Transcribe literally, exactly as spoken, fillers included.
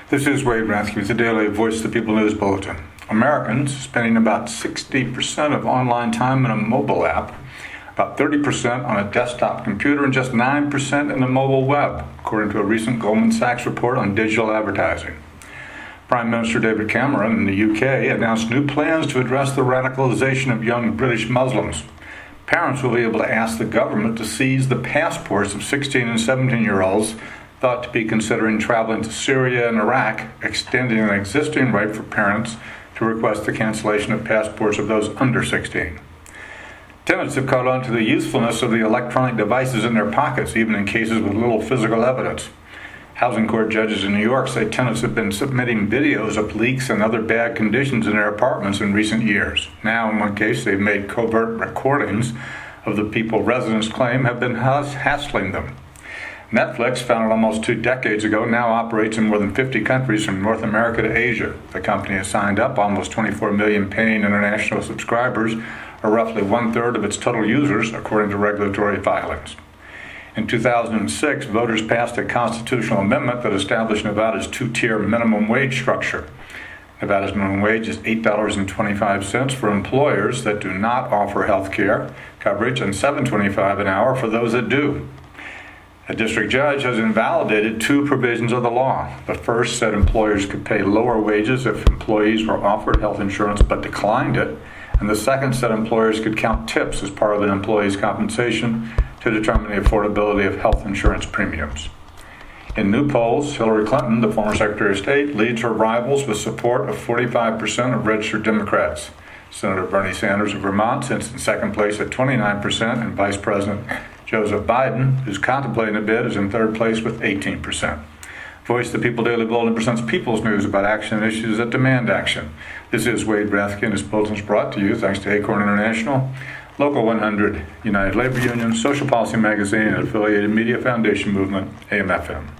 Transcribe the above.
This is Wade Rathke with the Daily Voice of the People News Bulletin. Americans spending about sixty percent of online time in a mobile app, about thirty percent on a desktop computer, and just nine percent in the mobile web, according to a recent Goldman Sachs report on digital advertising. Prime Minister David Cameron in the U K announced new plans to address the radicalization of young British Muslims. Parents will be able to ask the government to seize the passports of sixteen and seventeen-year-olds thought to be considering traveling to Syria and Iraq, extending an existing right for parents to request the cancellation of passports of those under sixteen. Tenants have caught on to the usefulness of the electronic devices in their pockets, even in cases with little physical evidence. Housing court judges in New York say tenants have been submitting videos of leaks and other bad conditions in their apartments in recent years. Now, in one case, they've made covert recordings of the people residents claim have been hassling them. Netflix, founded almost two decades ago, now operates in more than fifty countries from North America to Asia. The company has signed up almost twenty-four million paying international subscribers, or roughly one-third of its total users, according to regulatory filings. In two thousand six, voters passed a constitutional amendment that established Nevada's two-tier minimum wage structure. Nevada's minimum wage is eight dollars and twenty-five cents for employers that do not offer health care coverage and seven dollars and twenty-five cents an hour for those that do. A district judge has invalidated two provisions of the law. The first said employers could pay lower wages if employees were offered health insurance but declined it, and the second said employers could count tips as part of an employee's compensation to determine the affordability of health insurance premiums. In new polls, Hillary Clinton, the former Secretary of State, leads her rivals with support of forty-five percent of registered Democrats. Senator Bernie Sanders of Vermont sits in second place at twenty-nine percent, and Vice President Joseph Biden, who's contemplating a bid, is in third place with eighteen percent. Voice of the People Daily Bulletin presents People's News about action and issues that demand action. This is Wade Rathke, and this bulletin is brought to you thanks to Acorn International, Local one hundred, United Labor Union, Social Policy Magazine, and affiliated Media Foundation Movement, A M F M.